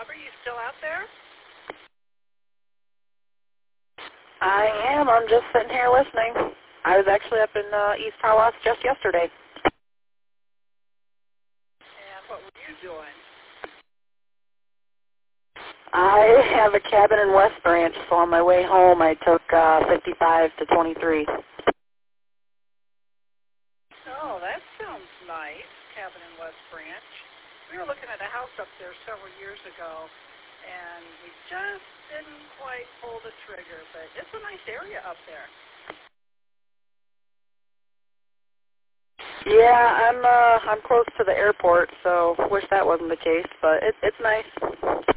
Are you still out there? I am. I'm just sitting here listening. I was actually up in East Tawas just yesterday. And what were you doing? I have a cabin in West Branch, so on my way home I took 55 to 23. Oh, that sounds nice, cabin in West Branch. We were looking at a house up there several years ago, and we just didn't quite pull the trigger, but it's a nice area up there. Yeah, I'm close to the airport, so wish that wasn't the case, but it's nice.